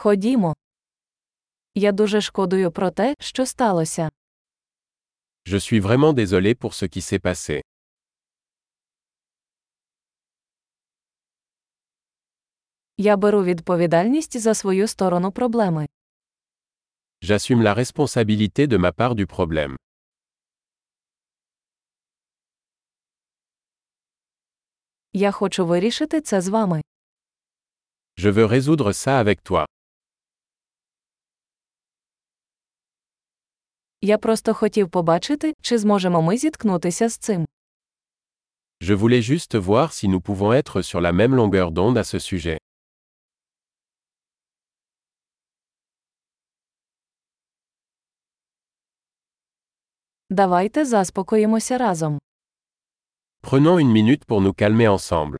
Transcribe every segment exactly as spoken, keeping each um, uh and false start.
Ходімо. Я дуже шкодую про те, що сталося. Je suis vraiment désolé pour ce qui s'est passé. Я беру відповідальність за свою сторону проблеми. J'assume la responsabilité de ma part du problème. Я хочу вирішити це з вами. Je veux résoudre ça avec toi. Я просто хотів побачити, чи зможемо ми зіткнутися з цим. Je voulais juste voir si nous pouvons être sur la même longueur d'onde à ce sujet. Давайте заспокоїмося разом. Prenons une minute pour nous calmer ensemble.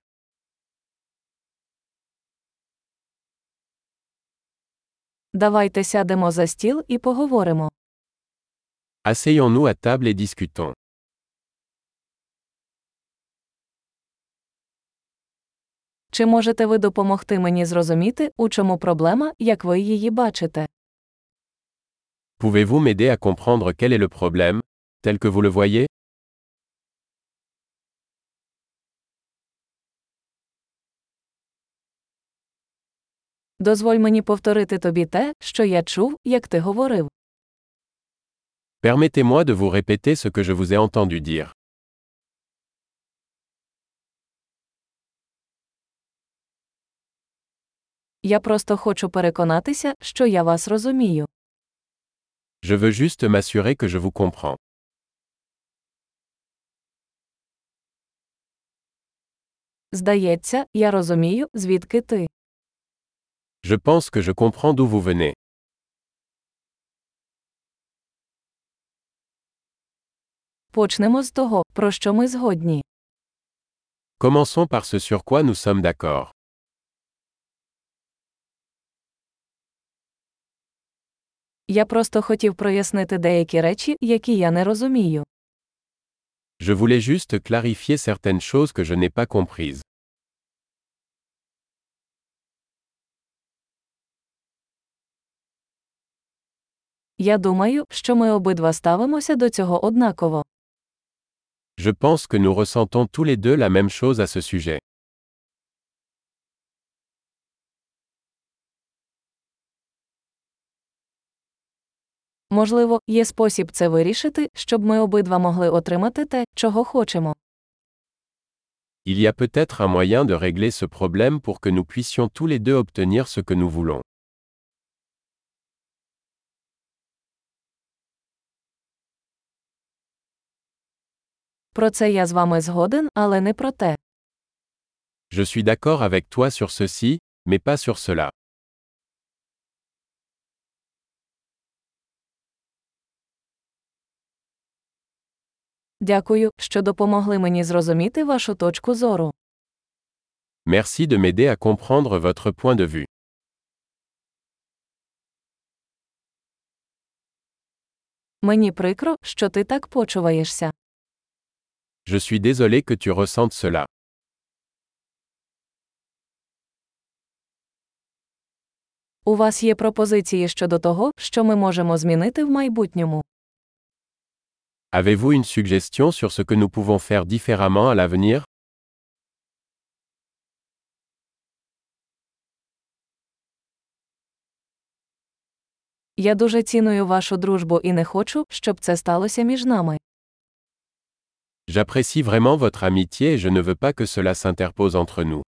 Давайте сядемо за стіл і поговоримо. Asseyons-nous à table et discutons. Чи можете ви допомогти мені зрозуміти, у чому проблема, як ви її бачите? Pouvez-vous m'aider à comprendre quel est le problème, tel que vous le voyez? Дозволь мені повторити тобі те, що я чув, як ти говорив. Permettez-moi de vous répéter ce que je vous ai entendu dire. Я просто хочу переконатися, що я вас розумію. Je veux juste m'assurer que je vous comprends. Здається, я розумію, звідки ти. Je pense que je comprends d'où vous venez. Почнемо з того, про що ми згодні. Commençons par ce sur quoi nous sommes d'accord. Я просто хотів прояснити деякі речі, які я не розумію. Je voulais juste clarifier certaines choses que je n'ai pas comprises. Я думаю, що ми обидва ставимося до цього однаково. Je pense que nous ressentons tous les deux la même chose à ce sujet. Можливо, є спосіб це вирішити, щоб ми обидва могли отримати те, чого хочемо. Il y a peut-être un moyen de régler ce problème pour que nous puissions tous les deux obtenir ce que nous voulons. Про це я з вами згоден, але не про те. Je suis d'accord avec toi sur ceci, mais pas sur cela. Дякую, що допомогли мені зрозуміти вашу точку зору. Merci de m'aider à comprendre votre point de vue. Мені прикро, що ти так почуваєшся. Je suis désolé que tu ressentes cela. У вас є пропозиції щодо того, що ми можемо змінити в майбутньому? Avez-vous une suggestion sur ce que nous pouvons faire différemment à l'avenir? Я дуже ціную вашу дружбу і не хочу, щоб це сталося між нами. J'apprécie vraiment votre amitié et je ne veux pas que cela s'interpose entre nous.